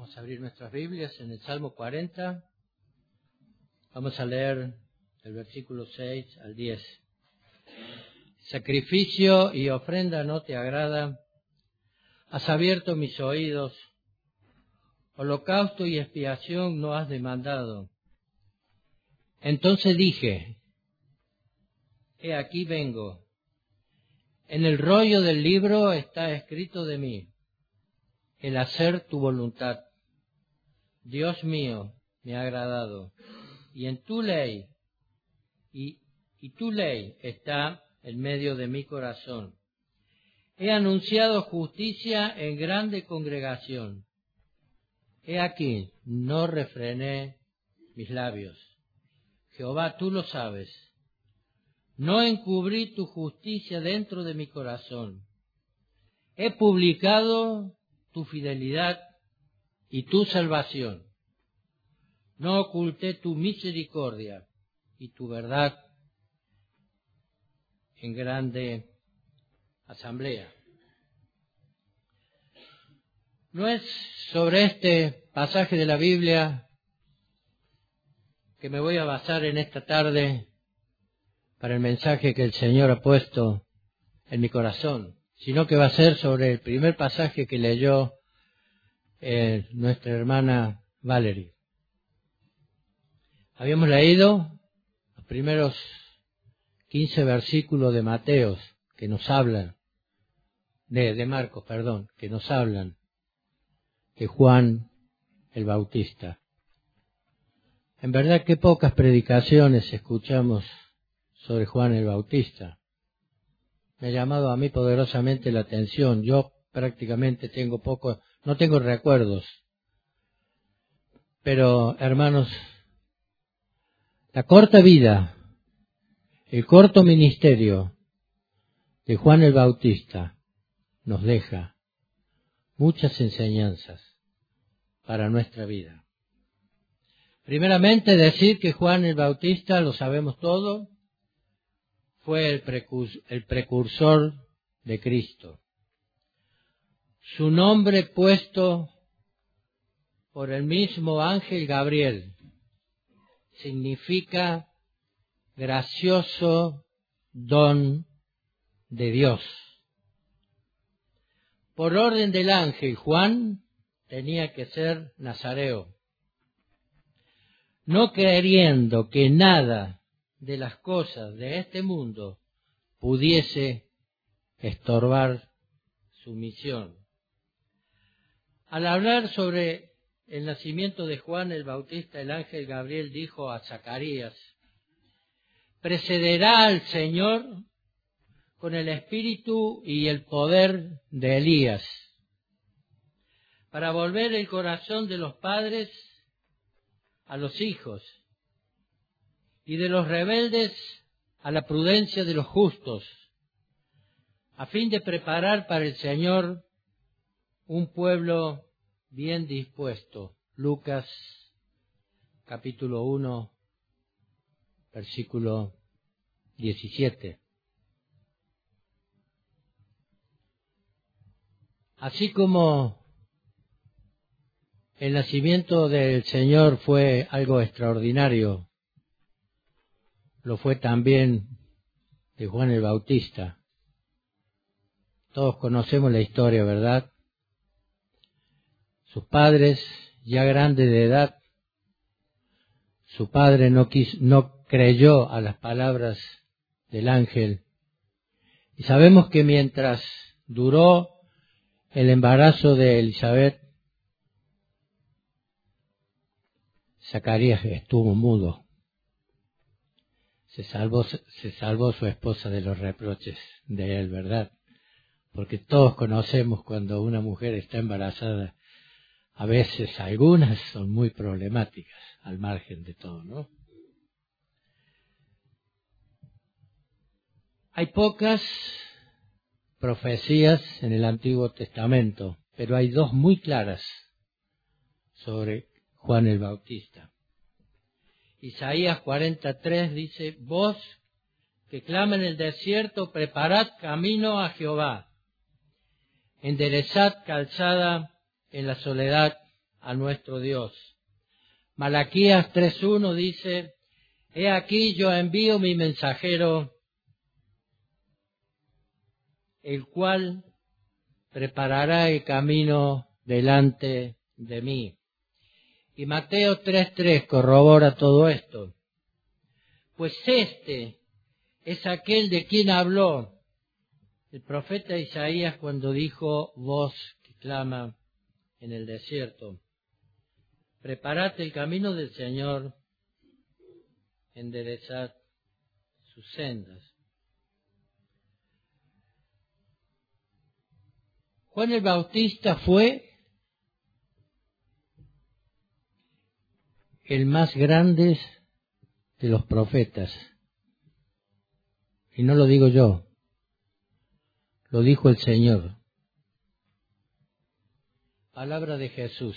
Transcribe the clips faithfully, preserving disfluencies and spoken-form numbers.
Vamos a abrir nuestras Biblias en el Salmo cuarenta. Vamos a leer el versículo seis al diez. Sacrificio y ofrenda no te agrada. Has abierto mis oídos. Holocausto y expiación no has demandado. Entonces dije, he aquí vengo. En el rollo del libro está escrito de mí, el hacer tu voluntad. Dios mío, me ha agradado. Y en tu ley, y, y tu ley está en medio de mi corazón. He anunciado justicia en grande congregación. He aquí, no refrené mis labios. Jehová, tú lo sabes. No encubrí tu justicia dentro de mi corazón. He publicado tu fidelidad y tu salvación. No oculté tu misericordia y tu verdad en grande asamblea. No es sobre este pasaje de la Biblia que me voy a basar en esta tarde para el mensaje que el Señor ha puesto en mi corazón, sino que va a ser sobre el primer pasaje que leyó eh, nuestra hermana Valerie. Habíamos leído los primeros quince versículos de Mateos que nos hablan, de, de Marcos, perdón, que nos hablan de Juan el Bautista. En verdad que pocas predicaciones escuchamos sobre Juan el Bautista. Me ha llamado a mí poderosamente la atención. Yo prácticamente tengo poco, no tengo recuerdos. Pero, hermanos, la corta vida, el corto ministerio de Juan el Bautista nos deja muchas enseñanzas para nuestra vida. Primeramente, decir que Juan el Bautista, lo sabemos todo, fue el precursor, el precursor de Cristo. Su nombre puesto por el mismo ángel Gabriel significa gracioso don de Dios. Por orden del ángel, Juan tenía que ser nazareo, no queriendo que nada de las cosas de este mundo pudiese estorbar su misión. Al hablar sobre el nacimiento de Juan el Bautista, el ángel Gabriel dijo a Zacarías, precederá al Señor con el espíritu y el poder de Elías, para volver el corazón de los padres a los hijos, y de los rebeldes a la prudencia de los justos, a fin de preparar para el Señor un pueblo bien dispuesto. Lucas capítulo uno, versículo diecisiete. Así como el nacimiento del Señor fue algo extraordinario, lo fue también de Juan el Bautista. Todos conocemos la historia, ¿verdad? Sus padres, ya grandes de edad, su padre no quiso, no creyó a las palabras del ángel. Y sabemos que mientras duró el embarazo de Elizabeth, Zacarías estuvo mudo. Se salvó, se salvó su esposa de los reproches de él, ¿verdad? Porque todos conocemos cuando una mujer está embarazada, a veces algunas son muy problemáticas, al margen de todo, ¿no? Hay pocas profecías en el Antiguo Testamento, pero hay dos muy claras sobre Juan el Bautista. Isaías cuarenta y tres dice, voz que clama en el desierto, preparad camino a Jehová, enderezad calzada en la soledad a nuestro Dios. Malaquías tres uno dice, he aquí yo envío mi mensajero, el cual preparará el camino delante de mí. Y Mateo tres tres corrobora todo esto. Pues este es aquel de quien habló el profeta Isaías cuando dijo, voz que clama en el desierto, preparad el camino del Señor, enderezad sus sendas. Juan el Bautista fue el más grande de los profetas. Y no lo digo yo, lo dijo el Señor. Palabra de Jesús.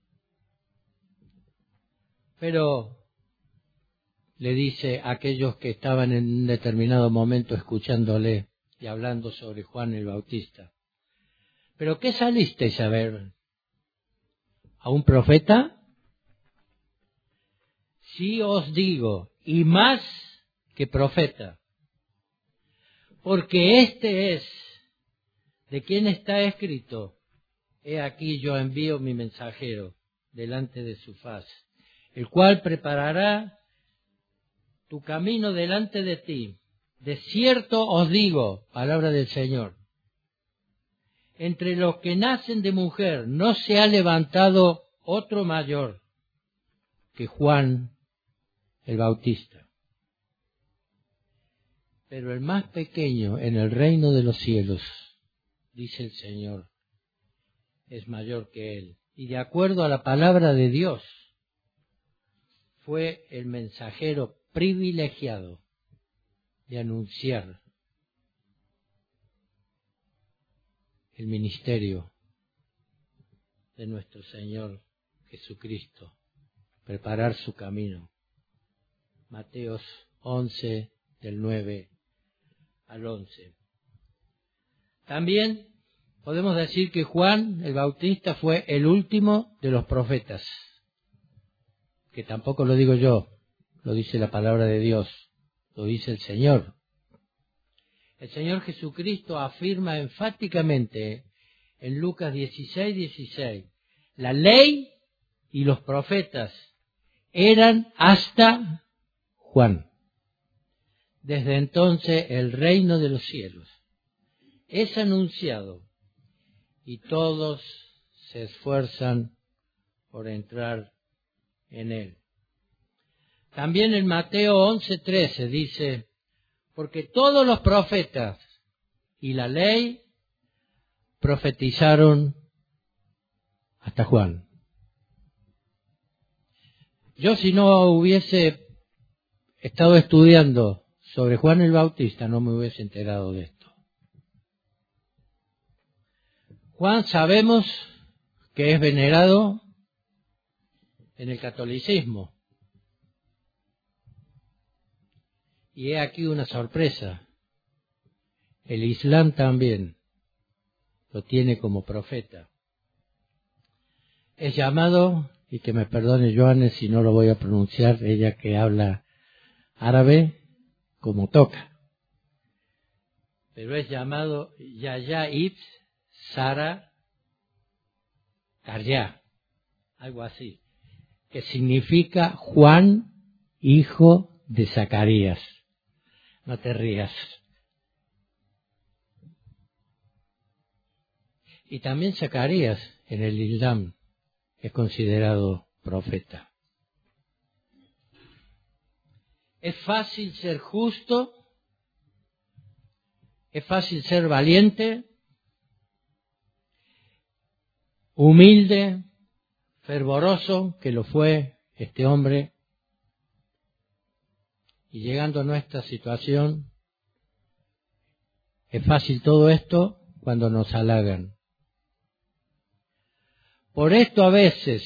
Pero le dice a aquellos que estaban en un determinado momento escuchándole y hablando sobre Juan el Bautista, ¿pero qué salisteis a ver? ¿A un profeta? Sí os digo, y más que profeta, porque este es de quien está escrito, he aquí yo envío mi mensajero delante de su faz, el cual preparará tu camino delante de ti. De cierto os digo, palabra del Señor, entre los que nacen de mujer no se ha levantado otro mayor que Juan el Bautista. Pero el más pequeño en el reino de los cielos, dice el Señor, es mayor que él. Y de acuerdo a la palabra de Dios, fue el mensajero privilegiado de anunciar el ministerio de nuestro Señor Jesucristo, preparar su camino. Mateos once, del nueve al once. También podemos decir que Juan el Bautista fue el último de los profetas, que tampoco lo digo yo, lo dice la palabra de Dios, lo dice el Señor. El Señor Jesucristo afirma enfáticamente en Lucas dieciséis, dieciséis, la ley y los profetas eran hasta Juan. Desde entonces el reino de los cielos es anunciado y todos se esfuerzan por entrar en él. También en Mateo once, trece dice, porque todos los profetas y la ley profetizaron hasta Juan. Yo si no hubiese estado estudiando sobre Juan el Bautista no me hubiese enterado de esto. Juan sabemos que es venerado en el catolicismo. Y he aquí una sorpresa. El Islam también lo tiene como profeta. Es llamado, y que me perdone Joanes si no lo voy a pronunciar, ella que habla árabe como toca, pero es llamado Yahya ibn Sara Karyá, algo así, que significa Juan, hijo de Zacarías. No te rías. Y también Zacarías en el Islam es considerado profeta. Es fácil ser justo, es fácil ser valiente, humilde, fervoroso, que lo fue este hombre, y llegando a nuestra situación, es fácil todo esto cuando nos halagan. Por esto a veces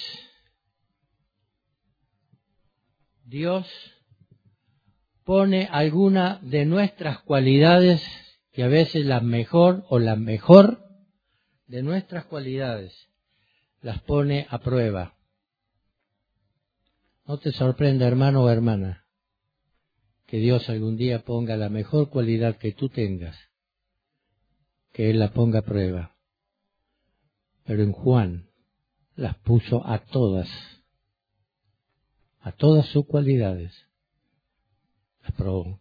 Dios pone alguna de nuestras cualidades, que a veces la mejor o la mejor de nuestras cualidades, las pone a prueba. No te sorprenda, hermano o hermana, que Dios algún día ponga la mejor cualidad que tú tengas, que Él la ponga a prueba. Pero en Juan las puso a todas, a todas sus cualidades, las probó.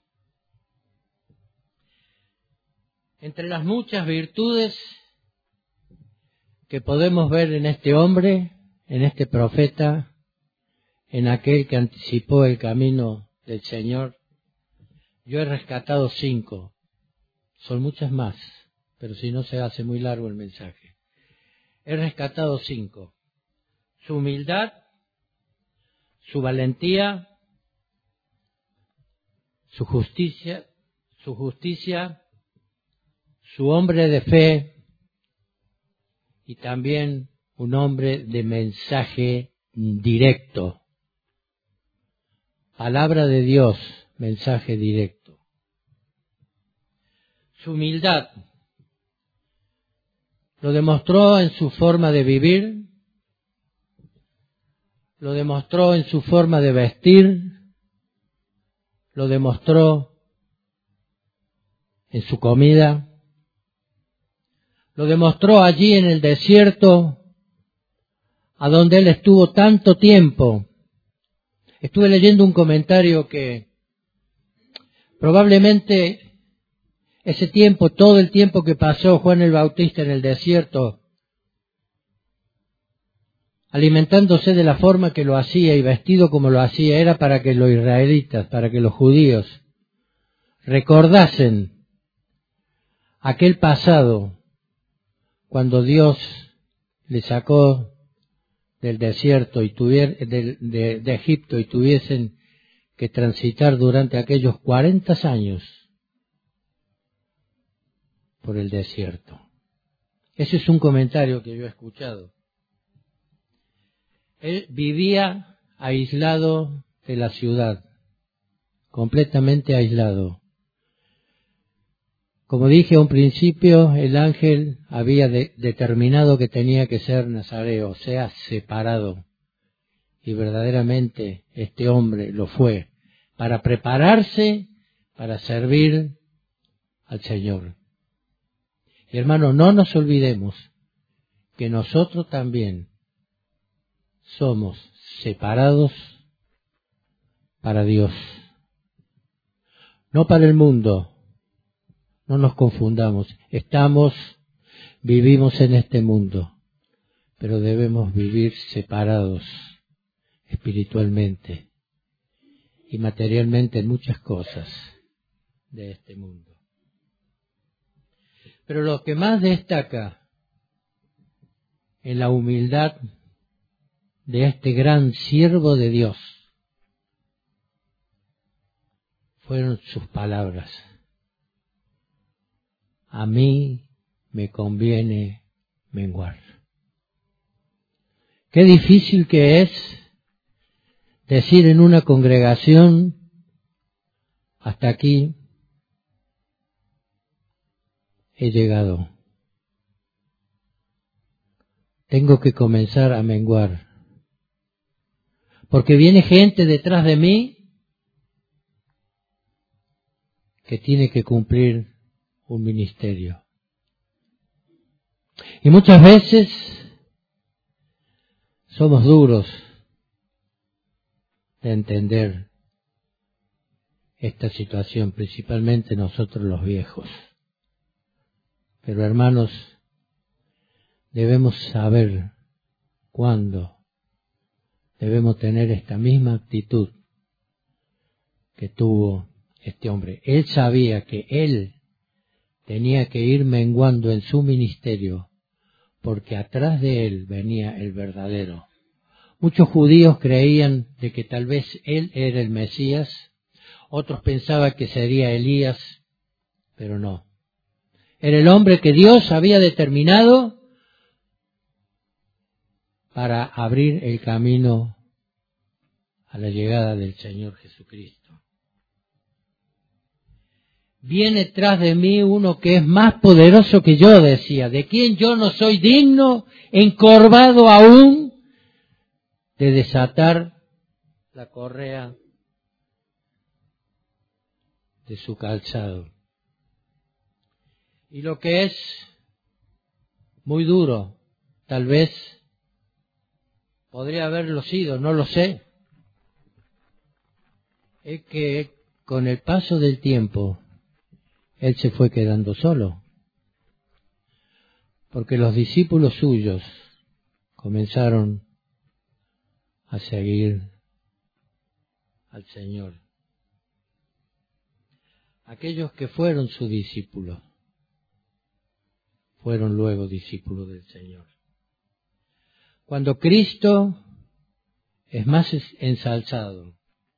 Entre las muchas virtudes que podemos ver en este hombre, en este profeta, en aquel que anticipó el camino del Señor, yo he rescatado cinco. Son muchas más, pero si no se hace muy largo el mensaje. He rescatado cinco. Su humildad, su valentía, su justicia, su justicia, su hombre de fe y también un hombre de mensaje directo. Palabra de Dios, mensaje directo. Su humildad lo demostró en su forma de vivir, lo demostró en su forma de vestir, lo demostró en su comida, lo demostró allí en el desierto, a donde él estuvo tanto tiempo. Estuve leyendo un comentario que probablemente ese tiempo, todo el tiempo que pasó Juan el Bautista en el desierto, alimentándose de la forma que lo hacía y vestido como lo hacía, era para que los israelitas, para que los judíos recordasen aquel pasado cuando Dios le sacó del desierto y tuvier, de, de, de Egipto y tuviesen que transitar durante aquellos cuarenta años por el desierto. Ese es un comentario que yo he escuchado. Él vivía aislado de la ciudad, completamente aislado. Como dije a un principio, el ángel había de, determinado que tenía que ser nazareo, o sea, separado. Y verdaderamente este hombre lo fue, para prepararse para servir al Señor. Y hermano, no nos olvidemos que nosotros también somos separados para Dios, no para el mundo. No nos confundamos, estamos, vivimos en este mundo, pero debemos vivir separados espiritualmente y materialmente en muchas cosas de este mundo. Pero lo que más destaca en la humildad de este gran siervo de Dios fueron sus palabras. A mí me conviene menguar. Qué difícil que es decir en una congregación, hasta aquí he llegado. Tengo que comenzar a menguar. Porque viene gente detrás de mí que tiene que cumplir un ministerio. Y muchas veces somos duros de entender esta situación, principalmente nosotros los viejos. Pero hermanos, debemos saber cuándo debemos tener esta misma actitud que tuvo este hombre. Él sabía que él tenía que ir menguando en su ministerio, porque atrás de él venía el verdadero. Muchos judíos creían de que tal vez él era el Mesías, otros pensaban que sería Elías, pero no. Era el hombre que Dios había determinado para abrir el camino a la llegada del Señor Jesucristo. viene tras de mí uno que es más poderoso que yo, decía, de quien yo no soy digno, encorvado aún, de desatar la correa de su calzado. Y lo que es muy duro, tal vez podría haberlo sido, no lo sé, es que con el paso del tiempo él se fue quedando solo, porque los discípulos suyos comenzaron a seguir al Señor. Aquellos que fueron sus discípulos fueron luego discípulos del Señor. Cuando Cristo es más ensalzado,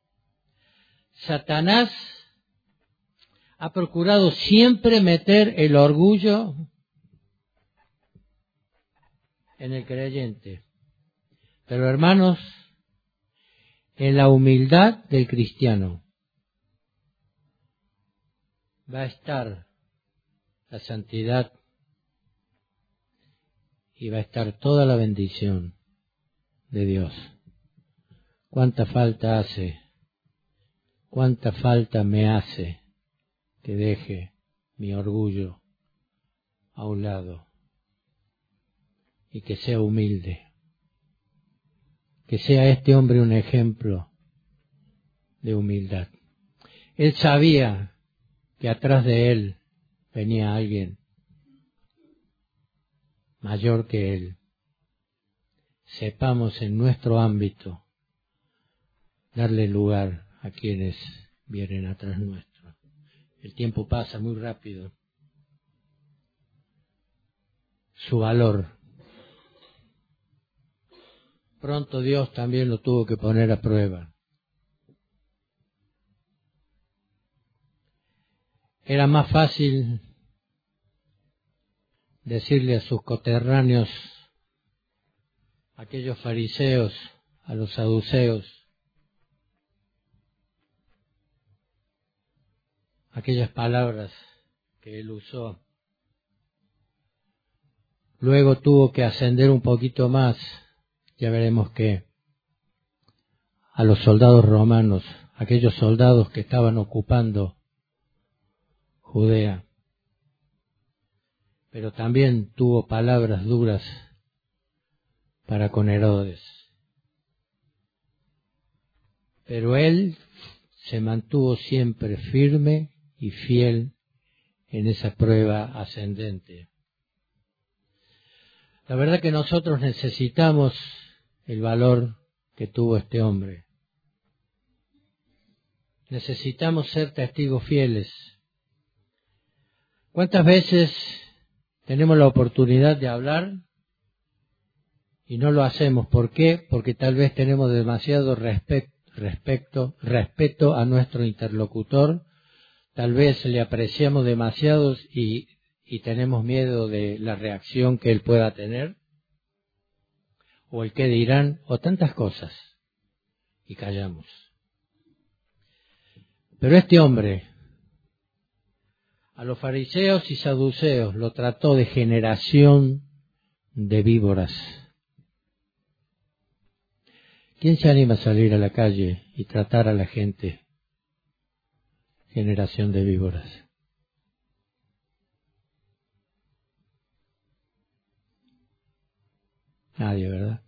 Satanás ha procurado siempre meter el orgullo en el creyente. Pero hermanos, en la humildad del cristiano va a estar la santidad y va a estar toda la bendición de Dios. ¿Cuánta falta hace? ¿Cuánta falta me hace que deje mi orgullo a un lado y que sea humilde? Que sea este hombre un ejemplo de humildad. Él sabía que atrás de él venía alguien mayor que él. Sepamos en nuestro ámbito darle lugar a quienes vienen atrás nuestro. El tiempo pasa muy rápido. Su valor. Pronto Dios también lo tuvo que poner a prueba. Era más fácil decirle a sus coterráneos, aquellos fariseos, a los saduceos, aquellas palabras que él usó. Luego tuvo que ascender un poquito más, ya veremos que, a los soldados romanos, aquellos soldados que estaban ocupando Judea. Pero también tuvo palabras duras para con Herodes. Pero él se mantuvo siempre firme y fiel en esa prueba ascendente. La verdad que nosotros necesitamos el valor que tuvo este hombre. Necesitamos ser testigos fieles. ¿Cuántas veces tenemos la oportunidad de hablar y no lo hacemos? ¿Por qué? Porque tal vez tenemos demasiado respeto, respeto, respeto a nuestro interlocutor, tal vez le apreciamos demasiado y, y tenemos miedo de la reacción que él pueda tener, o el qué dirán, o tantas cosas, y callamos. Pero este hombre, a los fariseos y saduceos lo trató de generación de víboras. ¿Quién se anima a salir a la calle y tratar a la gente generación de víboras? Nadie, ¿verdad?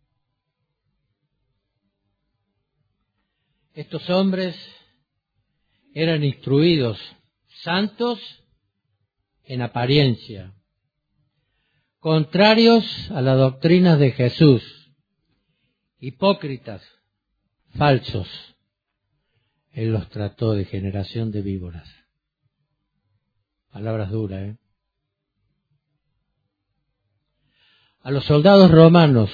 Estos hombres eran instruidos, santos en apariencia, contrarios a las doctrinas de Jesús, hipócritas, falsos. Él los trató de generación de víboras. Palabras duras, ¿eh? A los soldados romanos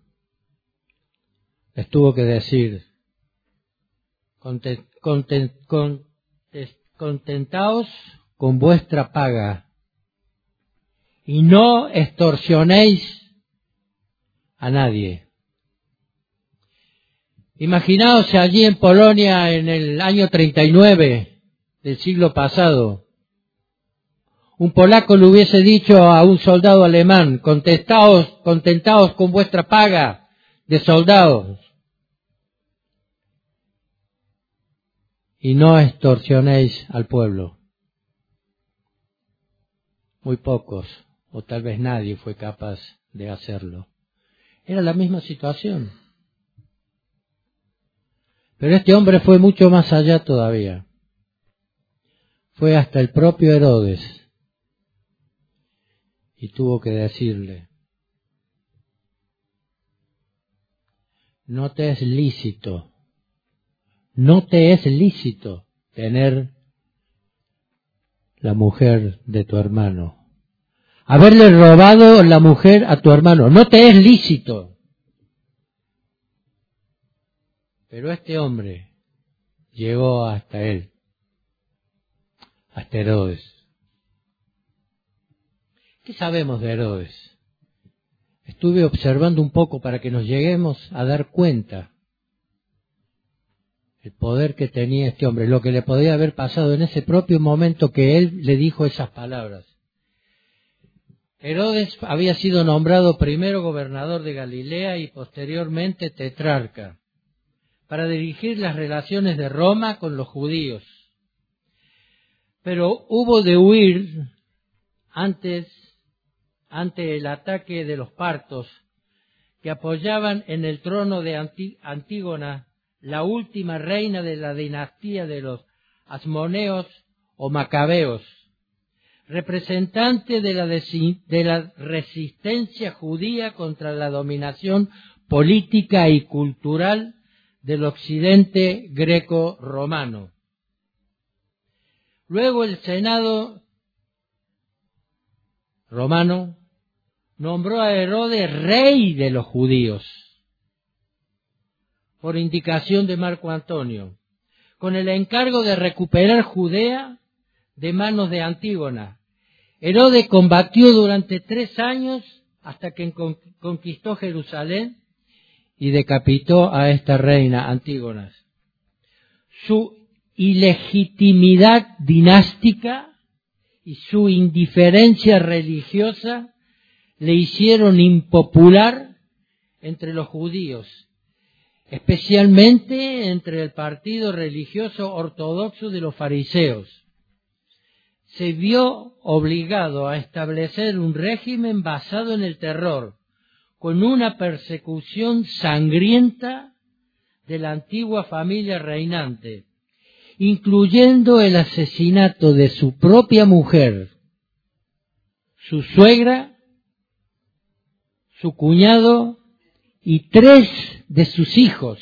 les tuvo que decir, content, content, content, contentaos con vuestra paga y no extorsionéis a nadie. Imaginaos allí en Polonia en el año treinta y nueve del siglo pasado. Un polaco le hubiese dicho a un soldado alemán, contentaos, contentaos con vuestra paga de soldados y no extorsionéis al pueblo. Muy pocos, o tal vez nadie, fue capaz de hacerlo. Era la misma situación. Pero este hombre fue mucho más allá todavía. Fue hasta el propio Herodes y tuvo que decirle: no te es lícito, no te es lícito tener la mujer de tu hermano. Haberle robado la mujer a tu hermano, no te es lícito. Pero este hombre llegó hasta él, hasta Herodes. ¿Qué sabemos de Herodes? Estuve observando un poco para que nos lleguemos a dar cuenta el poder que tenía este hombre, lo que le podía haber pasado en ese propio momento que él le dijo esas palabras. Herodes había sido nombrado primero gobernador de Galilea y posteriormente tetrarca, para dirigir las relaciones de Roma con los judíos. Pero hubo de huir antes, ante el ataque de los partos, que apoyaban en el trono de Antígona, la última reina de la dinastía de los Asmoneos o Macabeos, representante de la, de la resistencia judía contra la dominación política y cultural del occidente greco-romano. Luego el Senado romano nombró a Herodes rey de los judíos, por indicación de Marco Antonio, con el encargo de recuperar Judea de manos de Antígona. Herodes combatió durante tres años hasta que conquistó Jerusalén y decapitó a esta reina Antígona. Su ilegitimidad dinástica y su indiferencia religiosa le hicieron impopular entre los judíos, especialmente entre el partido religioso ortodoxo de los fariseos. Se vio obligado a establecer un régimen basado en el terror, con una persecución sangrienta de la antigua familia reinante, incluyendo el asesinato de su propia mujer, su suegra, su cuñado y tres de sus hijos.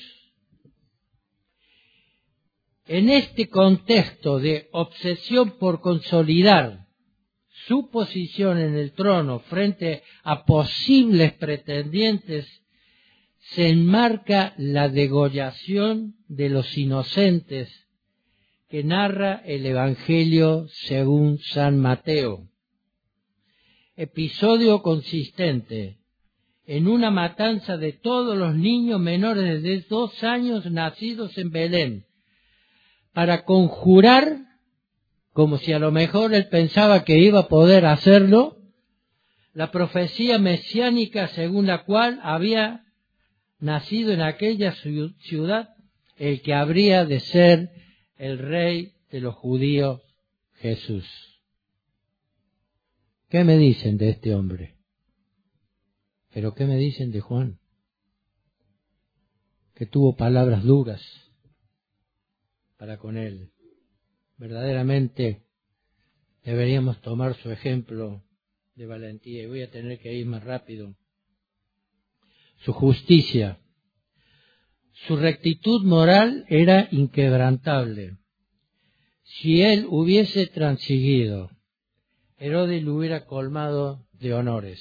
En este contexto de obsesión por consolidar su posición en el trono frente a posibles pretendientes, se enmarca la degollación de los inocentes que narra el Evangelio según San Mateo. Episodio consistente en una matanza de todos los niños menores de dos años nacidos en Belén, para conjurar, como si a lo mejor él pensaba que iba a poder hacerlo, la profecía mesiánica según la cual había nacido en aquella ciudad el que habría de ser el rey de los judíos, Jesús. ¿Qué me dicen de este hombre? ¿Pero qué me dicen de Juan? Que tuvo palabras duras para con él. Verdaderamente deberíamos tomar su ejemplo de valentía. Y voy a tener que ir más rápido. Su justicia, su rectitud moral era inquebrantable. Si él hubiese transigido, Herodes lo hubiera colmado de honores.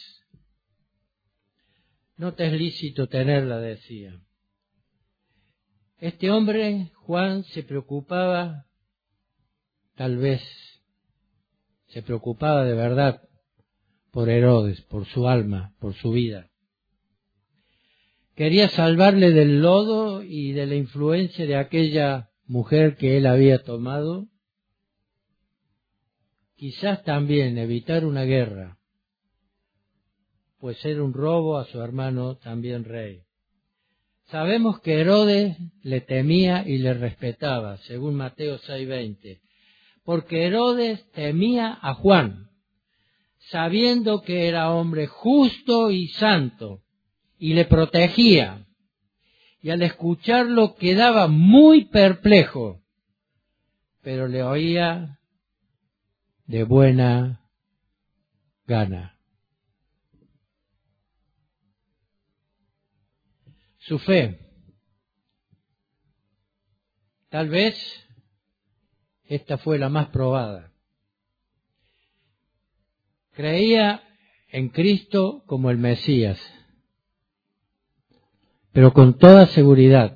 No te es lícito tenerla, decía. Este hombre, Juan, se preocupaba, tal vez, se preocupaba de verdad por Herodes, por su alma, por su vida. Quería salvarle del lodo y de la influencia de aquella mujer que él había tomado quizás también evitar una guerra, pues era un robo a su hermano también rey. Sabemos que Herodes le temía y le respetaba, según Mateo seis veinte, porque Herodes temía a Juan, sabiendo que era hombre justo y santo, y le protegía. Y al escucharlo quedaba muy perplejo, pero le oía de buena gana. Su fe, tal vez esta fue la más probada. Creía en Cristo como el Mesías, pero con toda seguridad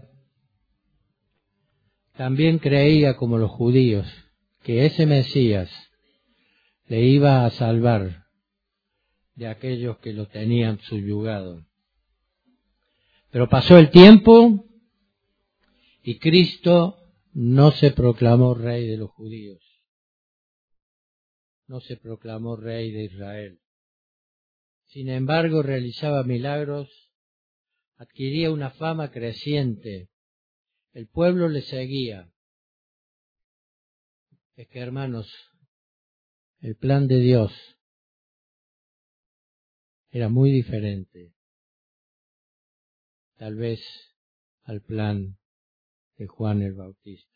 también creía como los judíos que ese Mesías le iba a salvar de aquellos que lo tenían subyugado. Pero pasó el tiempo y Cristo no se proclamó rey de los judíos, no se proclamó rey de Israel. Sin embargo, realizaba milagros, adquiría una fama creciente, el pueblo le seguía. Es que, hermanos, el plan de Dios era muy diferente, tal vez, al plan de Juan el Bautista.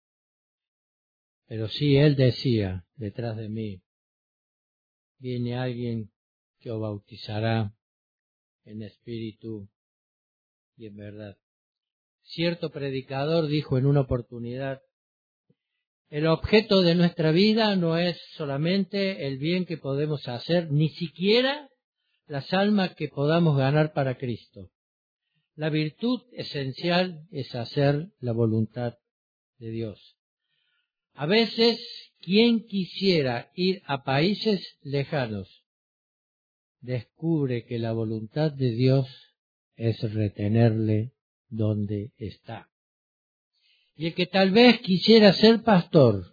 Pero sí, él decía, detrás de mí, viene alguien que os bautizará en espíritu y en verdad. Cierto predicador dijo en una oportunidad, el objeto de nuestra vida no es solamente el bien que podemos hacer, ni siquiera las almas que podamos ganar para Cristo. La virtud esencial es hacer la voluntad de Dios. A veces, quien quisiera ir a países lejanos, descubre que la voluntad de Dios es retenerle donde está. Y el que tal vez quisiera ser pastor,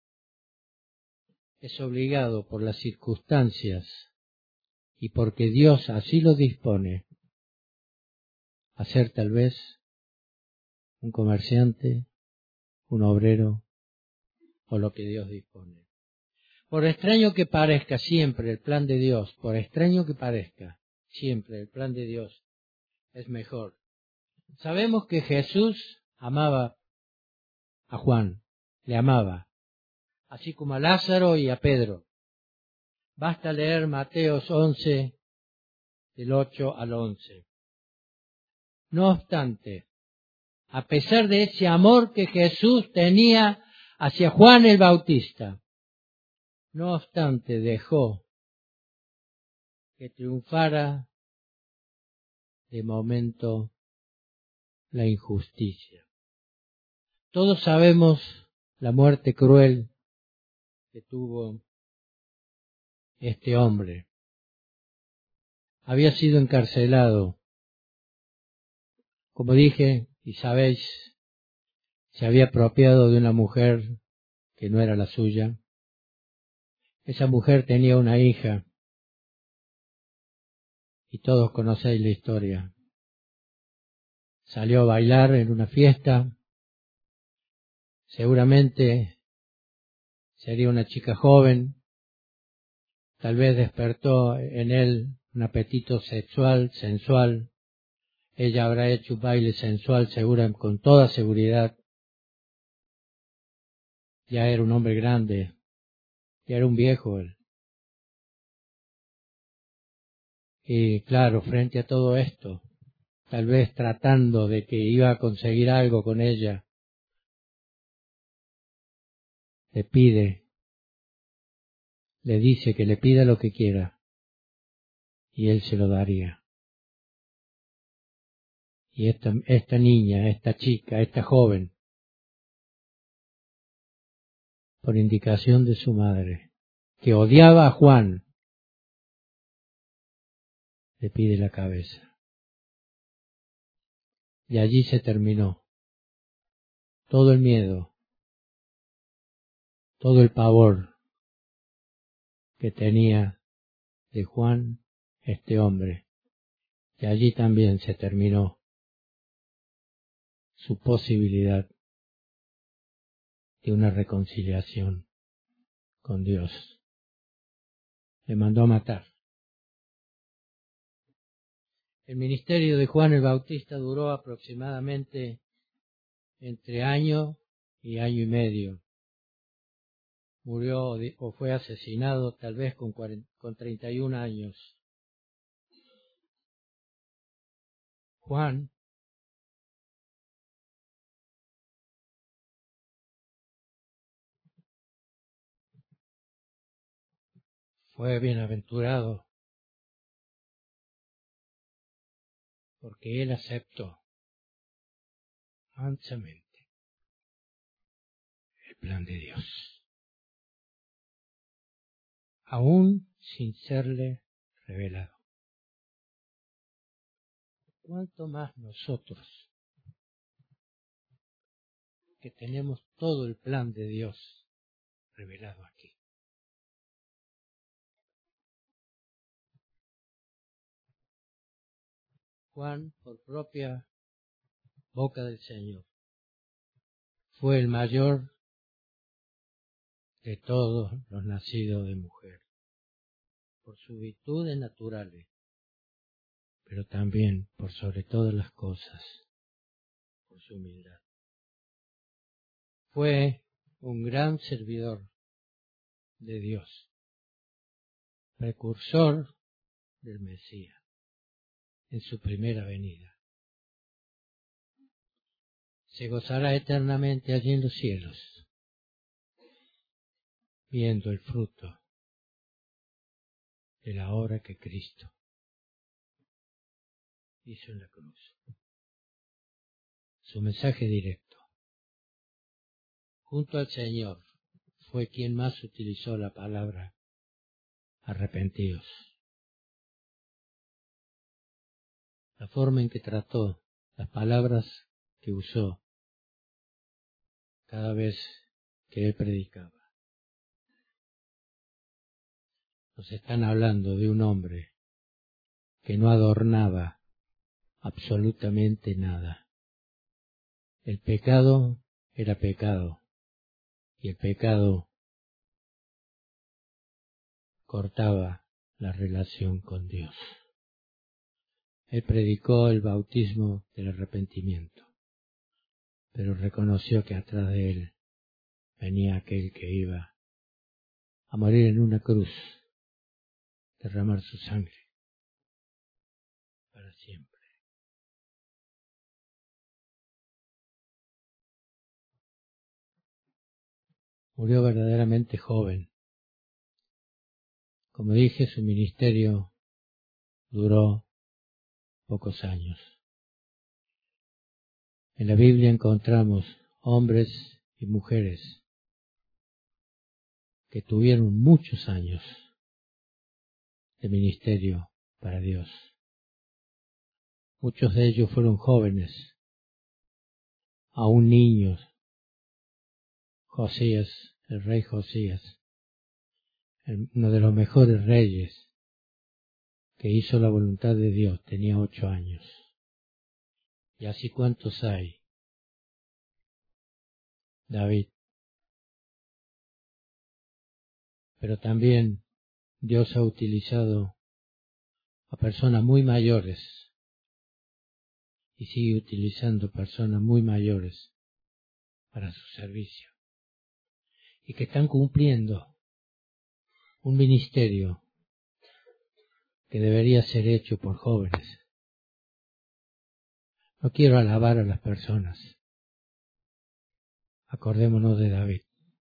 es obligado por las circunstancias y porque Dios así lo dispone, a ser tal vez un comerciante, un obrero o lo que Dios dispone. Por extraño que parezca siempre el plan de Dios, por extraño que parezca siempre el plan de Dios es mejor. Sabemos que Jesús amaba a Juan, le amaba, así como a Lázaro y a Pedro. Basta leer Mateos once, del ocho al once. No obstante, a pesar de ese amor que Jesús tenía hacia Juan el Bautista, no obstante dejó que triunfara de momento la injusticia. Todos sabemos la muerte cruel que tuvo este hombre. Había sido encarcelado. Como dije, y sabéis, se había apropiado de una mujer que no era la suya. Esa mujer tenía una hija, y todos conocéis la historia. Salió a bailar en una fiesta, seguramente sería una chica joven, tal vez despertó en él un apetito sexual, sensual. Ella habrá hecho un baile sensual segura, con toda seguridad. Ya era un hombre grande, ya era un viejo él. Y claro, frente a todo esto, tal vez tratando de que iba a conseguir algo con ella, le pide, le dice que le pida lo que quiera, y él se lo daría. Y esta, esta niña, esta chica, esta joven, por indicación de su madre, que odiaba a Juan, le pide la cabeza. Y allí se terminó todo el miedo, todo el pavor, que tenía de Juan este hombre, y allí también se terminó su posibilidad de una reconciliación con Dios. Le mandó a matar. El ministerio de Juan el Bautista duró aproximadamente entre año y año y medio. Murió o fue asesinado tal vez con, cuarenta, con treinta y un años. Juan fue bienaventurado porque él aceptó mansamente el plan de Dios, aún sin serle revelado. ¿Cuánto más nosotros, que tenemos todo el plan de Dios revelado aquí? Juan, por propia boca del Señor, fue el mayor de todos los nacidos de mujer, por sus virtudes naturales, pero también, por sobre todas las cosas, por su humildad. Fue un gran servidor de Dios, precursor del Mesías en su primera venida. Se gozará eternamente allí en los cielos, viendo el fruto de la obra que Cristo hizo en la cruz. Su mensaje directo, junto al Señor, fue quien más utilizó la palabra arrepentidos. La forma en que trató, las palabras que usó cada vez que él predicaba. Nos están hablando de un hombre que no adornaba absolutamente nada. El pecado era pecado y el pecado cortaba la relación con Dios. Él predicó el bautismo del arrepentimiento, pero reconoció que atrás de él venía aquel que iba a morir en una cruz, derramar su sangre para siempre. Murió verdaderamente joven. Como dije, su ministerio duró pocos años. En la Biblia encontramos hombres y mujeres que tuvieron muchos años de ministerio para Dios. Muchos de ellos fueron jóvenes, aún niños. Josías, el rey Josías, uno de los mejores reyes que hizo la voluntad de Dios, tenía ocho años. ¿Y así cuántos hay? David. Pero también Dios ha utilizado a personas muy mayores y sigue utilizando personas muy mayores para su servicio y que están cumpliendo un ministerio que debería ser hecho por jóvenes. No quiero alabar a las personas. Acordémonos de David.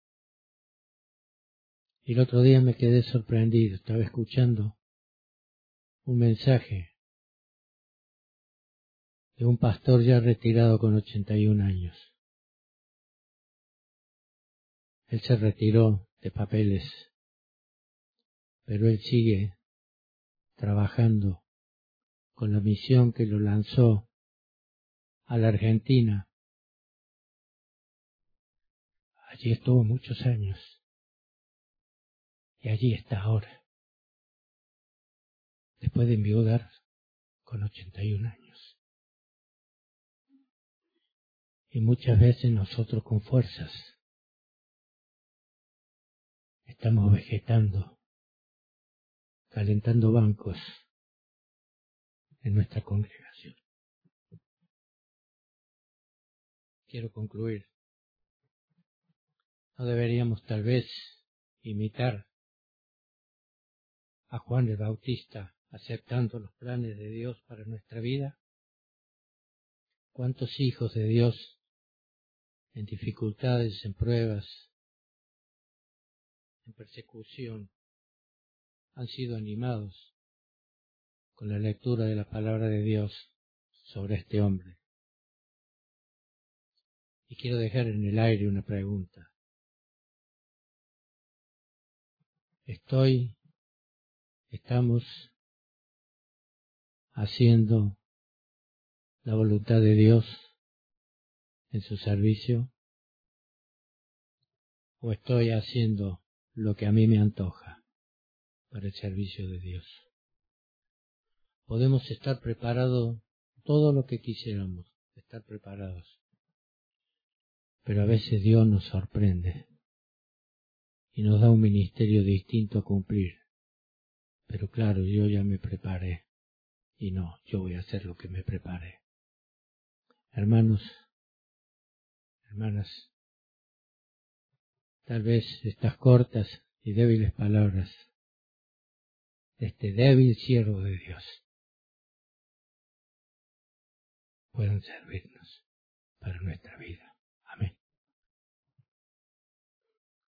Y el otro día me quedé sorprendido. Estaba escuchando un mensaje de un pastor ya retirado con ochenta y un años. Él se retiró de papeles, pero él sigue trabajando con la misión que lo lanzó a la Argentina. Allí estuvo muchos años. Y allí está ahora, después de enviudar con ochenta y un años. Y muchas veces nosotros con fuerzas estamos vegetando, calentando bancos en nuestra congregación. Quiero concluir. ¿No deberíamos tal vez imitar a Juan el Bautista aceptando los planes de Dios para nuestra vida? ¿Cuántos hijos de Dios en dificultades, en pruebas, en persecución han sido animados con la lectura de la palabra de Dios sobre este hombre? Y quiero dejar en el aire una pregunta. Estoy, estamos haciendo la voluntad de Dios en su servicio, o estoy haciendo lo que a mí me antoja para el servicio de Dios. Podemos estar preparados todo lo que quisiéramos, estar preparados, pero a veces Dios nos sorprende y nos da un ministerio distinto a cumplir. Pero claro, yo ya me preparé y no, yo voy a hacer lo que me preparé. Hermanos, hermanas, tal vez estas cortas y débiles palabras de este débil siervo de Dios puedan servirnos para nuestra vida.